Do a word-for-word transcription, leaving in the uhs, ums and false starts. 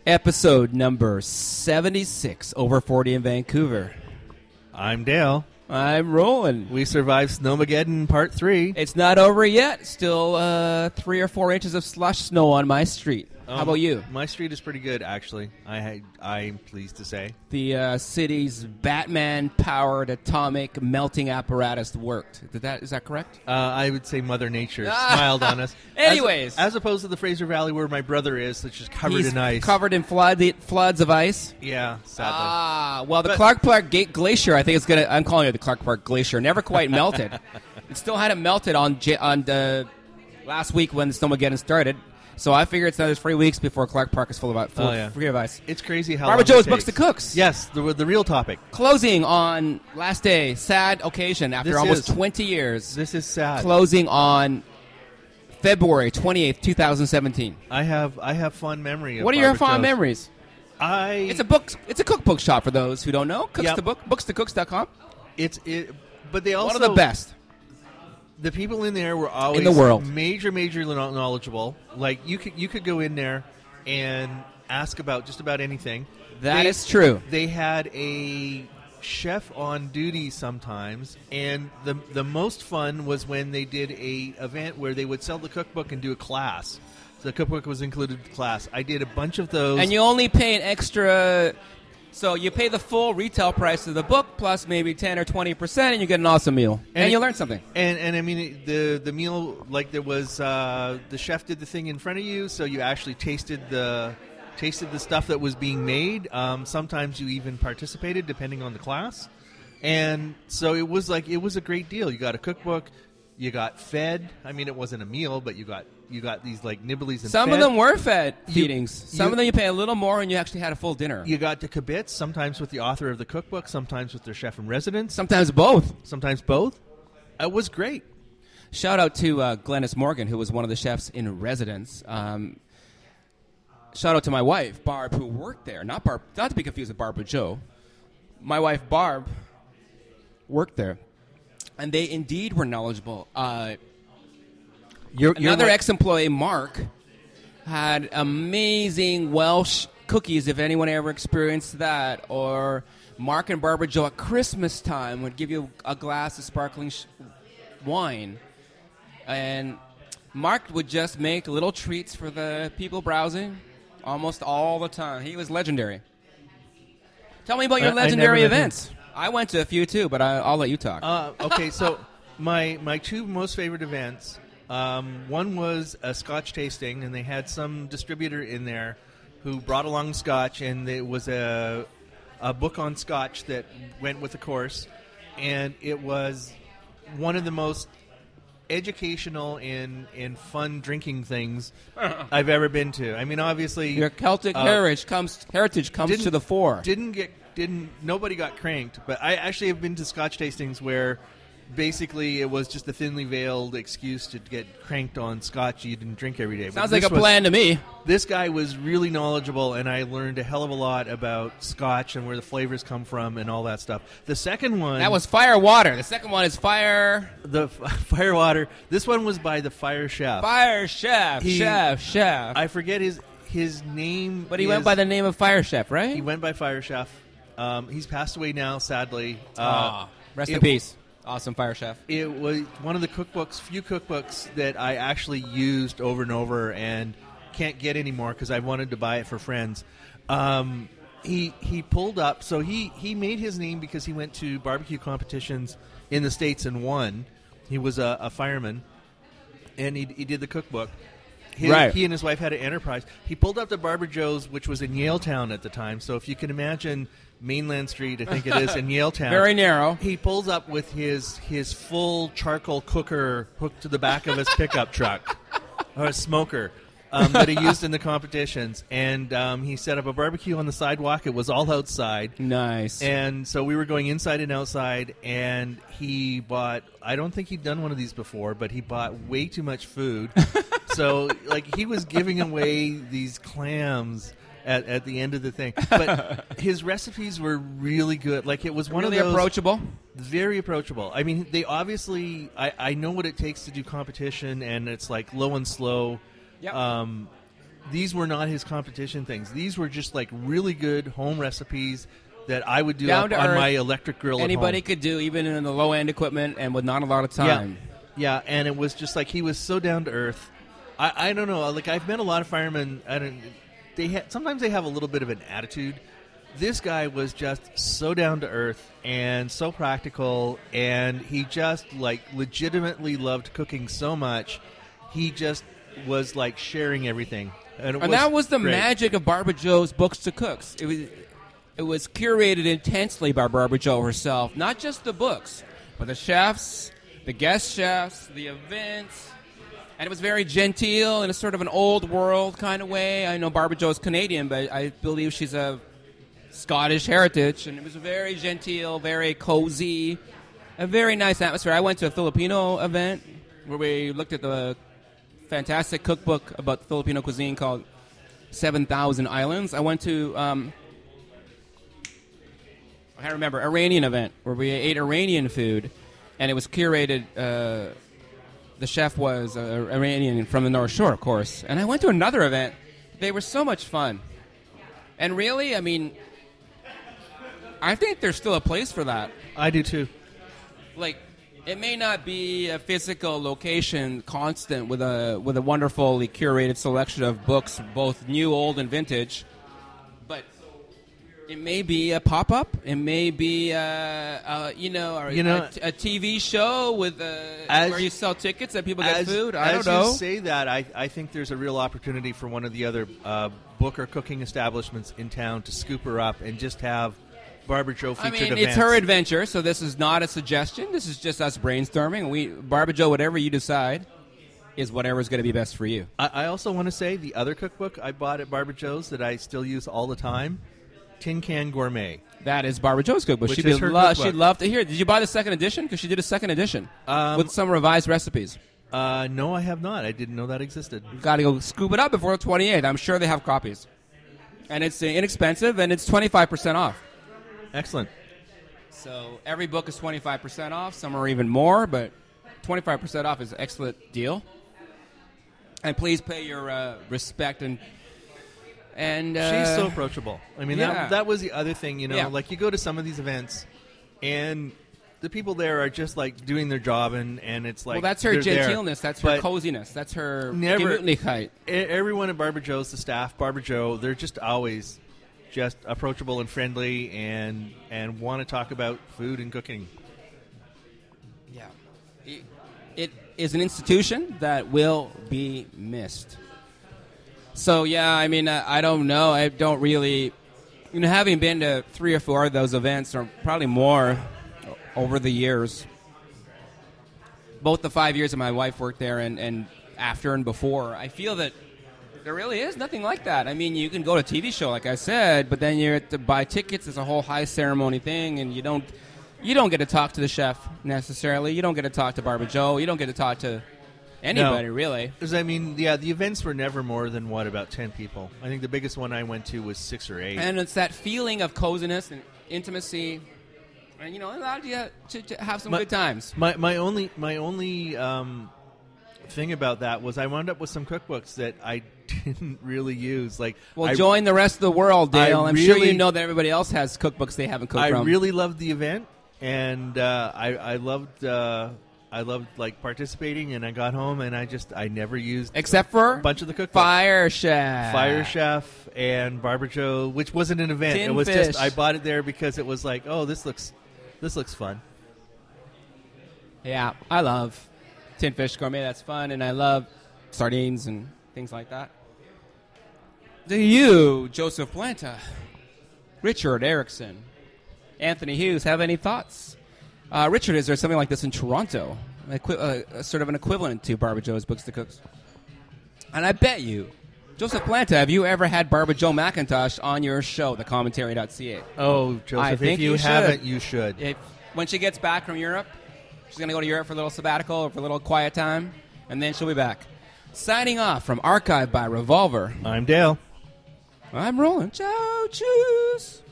Episode number seventy-six, Over forty in Vancouver. I'm Dale. I'm rolling. We survived Snowmageddon Part three. It's not over yet. Still uh, three or four inches of slush snow on my street. Um, How about you? My street is pretty good, actually. I, I'm pleased to say. The uh, city's Batman-powered atomic melting apparatus worked. Did that, is that correct? Uh, I would say Mother Nature smiled on us. Anyways. As, as opposed to the Fraser Valley where my brother is, which is covered He's in ice. covered in flood, floods of ice. Yeah, sadly. Ah, well, the But- Clark Park Ga- Glacier, I think it's going to, I'm calling it the Clark Park Glacier, never quite melted. It still hadn't melted on J- on the last week when the Snowmageddon started. So I figure it's another three weeks before Clark Park is full of, full Oh, yeah. free of ice. It's crazy how Barbara long Joe's it Books takes. to Cooks. Yes, the, the real topic. Closing on last day, sad occasion after This almost is- twenty years. This is sad. Closing on February twenty-eighth, twenty seventeen. I have I have fond memory of What are your Barbara fond Joe's. memories? I It's a book. It's a cookbook shop for those who don't know. Cooks Yep. to book, books to cooks dot com. It's it, but they also One of the best. The people in there were always In the world. major, major kno- knowledgeable. Like you could you could go in there and ask about just about anything. That They- is true. They had a chef on duty sometimes, and the the most fun was when they did a event where they would sell the cookbook and do a class. So the cookbook was included with the class. I did a bunch of those. And you only pay an extra. So you pay the full retail price of the book plus maybe ten or twenty percent, and you get an awesome meal, and, And you it- learn something. And and I mean it- the the meal, like there was uh, the chef did the thing in front of you, so you actually tasted the tasted the stuff that was being made. Um, sometimes you even participated depending on the class, and so it was like it was a great deal. You got a cookbook, you got fed. I mean, it wasn't a meal, but you got you got these like nibblies and Some fed. of them were fed You- feedings. Some you- of them you pay a little more, and you actually had a full dinner. You got to kibitz, sometimes with the author of the cookbook, sometimes with their chef in residence, Sometimes both. sometimes both. It was great. Shout out to uh, Glennis Morgan, who was one of the chefs in residence. Um, shout out to my wife, Barb, who worked there. Not Barb, not to be confused with Barbara Joe. My wife, Barb, worked there. And they indeed were knowledgeable. Uh, You're, another like- ex-employee, Mark, had amazing Welsh cookies, if anyone ever experienced that. Or Mark and Barbara Joe at Christmas time would give you a glass of sparkling sh- wine. And Mark would just make little treats for the people browsing almost all the time. He was legendary. Tell me about your I- I legendary never met him. events. I went to a few too, but I, I'll let you talk. Uh, okay, so my my two most favorite events. Um, one was a Scotch tasting, and they had some distributor in there who brought along Scotch, and it was a a book on Scotch that went with the course, and it was one of the most educational and and fun drinking things I've ever been to. I mean, obviously, Your Celtic uh, heritage comes heritage comes didn't- to the fore. Didn't get didn't nobody got cranked, but I actually have been to Scotch tastings where basically it was just a thinly veiled excuse to get cranked on Scotch you didn't drink every day. But Sounds like a this was- plan to me. This guy was really knowledgeable, and I learned a hell of a lot about Scotch and where the flavors come from and all that stuff. The second one, That was fire water. The second one is fire the f- Firewater. This one was by the Fire Chef. fire chef, He- chef, chef. I forget his his name, but he is- went by the name of Fire Chef, right? He went by Fire Chef. Um, he's passed away now, sadly. Uh, Ah, rest in it- peace. Awesome Fire Chef. It was one of the cookbooks, few cookbooks that I actually used over and over and can't get anymore because I wanted to buy it for friends. Um, he he pulled up, so he, he made his name because he went to barbecue competitions in the States and won. He was a, a fireman, and he, he did the cookbook. His, Right. He and his wife had an enterprise. He pulled up to Barbara Joe's, which was in Yaletown at the time. So if you can imagine Mainland Street, I think it is, in Yaletown. Very narrow. He pulls up with his his full charcoal cooker hooked to the back of his pickup truck, or a smoker, um, that he used in the competitions. And um, he set up a barbecue on the sidewalk. It was all outside. Nice. And so we were going inside and outside, and he bought, I don't think he'd done one of these before, but he bought way too much food. So, like, he was giving away these clams at, at the end of the thing. But his recipes were really good. Like, it was one really of those... approachable. Very approachable. I mean, they obviously, I, I know what it takes to do competition, and it's like low and slow. Yep. Um, these were not his competition things. These were just like really good home recipes that I would do Down up to on earth, my electric grill Anybody at home. could do, even in the low-end equipment and with not a lot of time. Yeah, and it was just like he was so down to earth. I, I don't know. Like I've met a lot of firemen. I don't. They ha- sometimes they have a little bit of an attitude. This guy was just so down to earth and so practical, and he just like legitimately loved cooking so much. He just was like sharing everything, and, it And was that was the great. magic of Barbara Joe's Books to Cooks. It was it was curated intensely by Barbara Joe herself. Not just the books, but the chefs, the guest chefs, the events. And it was very genteel in a sort of an old world kind of way. I know Barbara Joe's Canadian, but I believe she's a Scottish heritage. And it was very genteel, very cozy, a very nice atmosphere. I went to a Filipino event where we looked at the fantastic cookbook about Filipino cuisine called seven thousand Islands. I went to, um, I can't remember, Iranian event where we ate Iranian food, and it was curated. Uh, the chef was uh, Iranian from the North Shore, of course. And I went to another event. They were so much fun. And really, I mean, I think there's still a place for that. I do too. Like, it may not be a physical location constant with a with a wonderfully curated selection of books, both new, old, and vintage, but it may be a pop-up. It may be, uh, uh, you know, a, You know- a, a T V show with uh, As- where you sell tickets and people get As, food. I as don't know. you say that, I, I think there's a real opportunity for one of the other uh, book or cooking establishments in town to scoop her up and just have Barbara Joe I featured mean, events. it's her adventure, so this is not a suggestion. This is just us brainstorming. We, Barbara Joe, whatever you decide is whatever's going to be best for you. I, I also want to say the other cookbook I bought at Barbara Joe's that I still use all the time, Tin Can Gourmet. That is Barbara Joe's cookbook. Which She'd, is be her lo- cookbook. she'd love to hear it. Did you buy the second edition? Because she did a second edition Um, with some revised recipes. Uh, no, I have not. I didn't know that existed. You've got to go scoop it up before the twenty-eighth. I'm sure they have copies. And it's uh, inexpensive, and it's twenty-five percent off. Excellent. So every book is twenty-five percent off. Some are even more, but twenty-five percent off is an excellent deal. And please pay your uh, respect and and uh, She's so approachable. I mean, yeah. that that was the other thing, you know. Yeah. Like, you go to some of these events, and the people there are just, like, doing their job, and, and it's like well, that's her they're there. genteelness. That's her But coziness. That's her never- Gemütlichkeit. e- everyone at Barbara Joe's, the staff, Barbara Joe, they're just always just approachable and friendly and and want to talk about food and cooking. Yeah. It, it is an institution that will be missed. So, yeah, I mean, uh, I don't know. I don't really, you know, having been to three or four of those events, or probably more over the years, both the five years that my wife worked there and, and after and before, I feel that there really is nothing like that. I mean, you can go to a T V show, like I said, but then you have to buy tickets. It's a whole high ceremony thing, and you don't you don't get to talk to the chef necessarily. You don't get to talk to Barbara Joe. You don't get to talk to anybody, No. really. 'Cause, I mean, yeah, the events were never more than, what, about ten people. I think the biggest one I went to was six or eight. And it's that feeling of coziness and intimacy, and, you know, it allowed you to, to have some My- good times. My my only my only um, thing about that was I wound up with some cookbooks that I didn't really use. Like, Well, I, join the rest of the world, Dale. I I'm sure really- you know that everybody else has cookbooks they haven't cooked I from. really loved the event, and uh, I I loved uh, I loved like participating. And I got home and I just I never used Except for a bunch of the cookbooks. Fire Chef. Fire Chef and Barbara Joe, which wasn't an event. Tin it was Fish. just I bought it there because it was like, oh, this looks this looks fun. Yeah, I love Tin Fish Gourmet. That's fun. And I love sardines and things like that. Do you, Joseph Planta, Richard Erickson, Anthony Hughes, have any thoughts? Uh, Richard, is there something like this in Toronto? Equi- uh, sort of an equivalent to Barbara Joe's Books to Cooks? And I bet you, Joseph Planta, have you ever had Barbara Joe McIntosh on your show, the commentary dot c a? Oh, Joseph, I if think you, you should. haven't, you should. If, when she gets back from Europe, she's going to go to Europe for a little sabbatical or for a little quiet time, and then she'll be back. Signing off from Archive by Revolver, I'm Dale. I'm rolling. Ciao, choose.